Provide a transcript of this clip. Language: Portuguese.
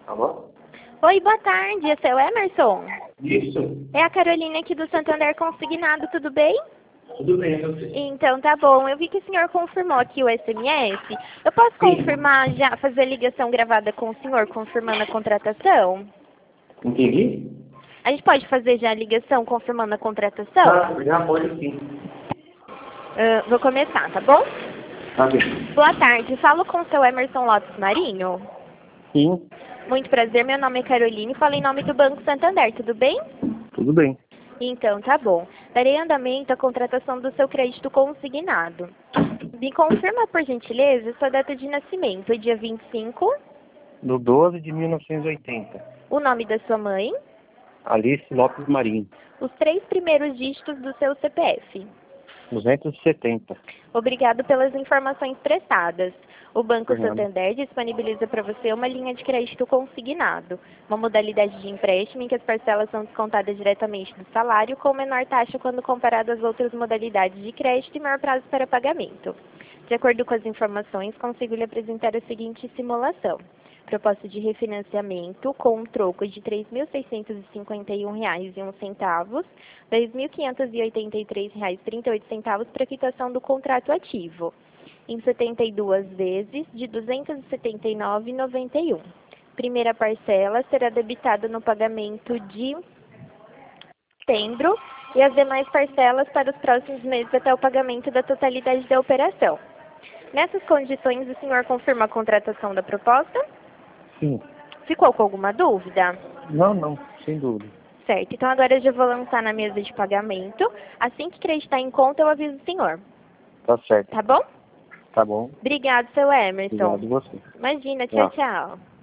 Alô? Oi, boa tarde. Esse é o Emerson? Isso. É a Carolina aqui do Santander Consignado, tudo bem? Tudo bem, eu sei. Então, tá bom. Eu vi que o senhor confirmou aqui o SMS. Eu posso Sim. confirmar já, fazer a ligação gravada com o senhor, confirmando a contratação? Entendi? A gente pode fazer já a ligação confirmando a contratação? Já pode sim. Vou começar, tá bom? Tá bem. Boa tarde. Falo com o seu Emerson Lopes Marinho. Sim, Muito prazer. Meu nome é Carolina e falo em nome do Banco Santander, tudo bem? tudo bem. Então, tá bom. Darei andamento à contratação do seu crédito consignado. Me confirma, por gentileza, sua data de nascimento, dia 25, Do 12 de 1980. o nome da sua mãe, Alice Lopes Marinho. os 3 primeiros dígitos do seu CPF. 270. Obrigado pelas informações prestadas. O Banco Obrigado. Santander disponibiliza para você uma linha de crédito consignado, uma modalidade de empréstimo em que as parcelas são descontadas diretamente do salário, com menor taxa quando comparado às outras modalidades de crédito e maior prazo para pagamento. De acordo com as informações, consigo lhe apresentar a seguinte simulação. Proposta de refinanciamento com um troco de R$ 3.651,01, R$ 2.583,38 para quitação do contrato ativo, em 72 vezes de R$ 279,91. Primeira parcela será debitada no pagamento de setembro e as demais parcelas para os próximos meses até o pagamento da totalidade da operação. Nessas condições, o senhor confirma a contratação da proposta? Sim. Ficou com alguma dúvida? Não, sem dúvida. Certo, então agora eu já vou lançar na mesa de pagamento. Assim que acreditar em conta, eu aviso o senhor. Tá certo. Tá bom? Tá bom. Obrigado, seu Emerson. Obrigado você. Imagina, Tchau. tchau.